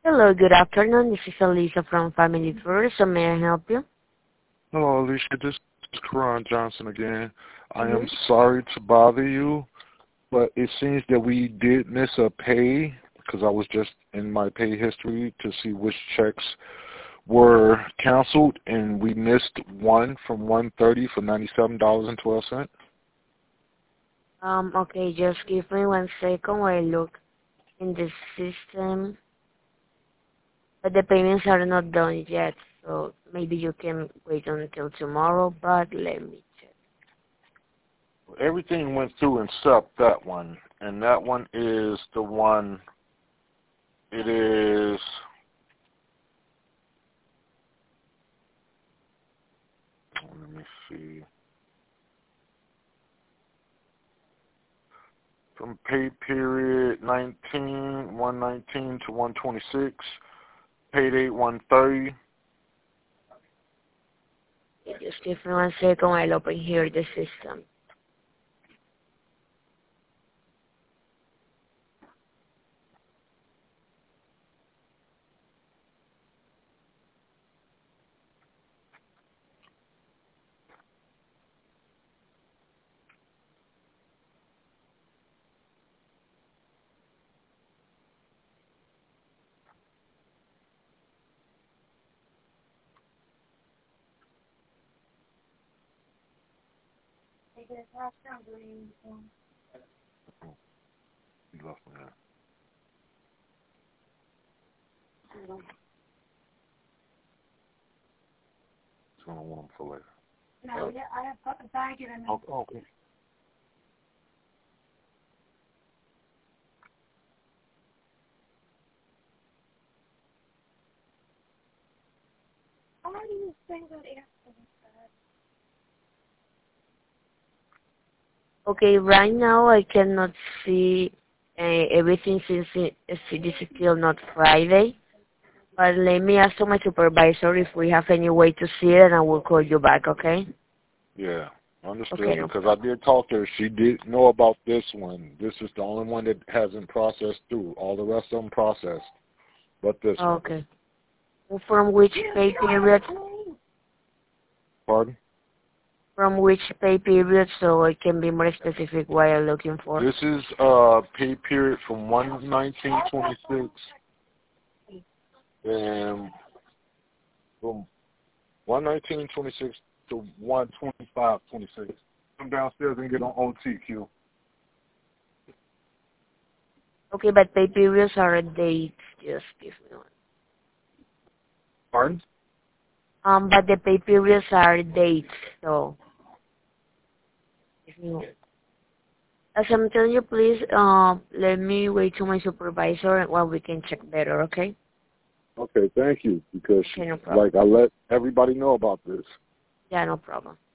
Hello, good afternoon. This is Elisa from Family First. So may I help you? Hello, Alicia. This is Karan Johnson again. I am Mm-hmm. sorry to bother you, but it seems that we did miss a pay because I was just in my pay history to see which checks were canceled, and we missed one from 130 for $97.12. Okay, just give me 1 second while I look in the system. But the payments are not done yet, so maybe you can wait until tomorrow, but let me check. Everything went through except that one, and that one is the one. It is. Let me see. From pay period 119 to 126, pay date 130. Okay, just give me 1 second while I open here the system. You left me there. It's gonna want them for later. No, yeah, I have put a bag in and Okay. how do you think that after Okay, right now I cannot see everything since it is still not Friday. But let me ask to my supervisor if we have any way to see it, and I will call you back, okay? Yeah, understood. Okay, no Because I did talk to her. She did know about this one. This is the only one that hasn't processed through. All the rest of them processed, but this one. Okay. From which pay period? Pardon? From which pay period, so I can be more specific what I'm looking for. This is pay period from 119.26 and from 119.26 to 125.26. Come downstairs and get on OTQ. Okay, but pay periods are dates. Just give me one. Pardon? But the pay periods are dates, so give me one. As I'm telling you, please, let me wait to my supervisor while we can check better, okay? Okay, thank you. Because Okay, no problem. I let everybody know about this. Yeah, no problem.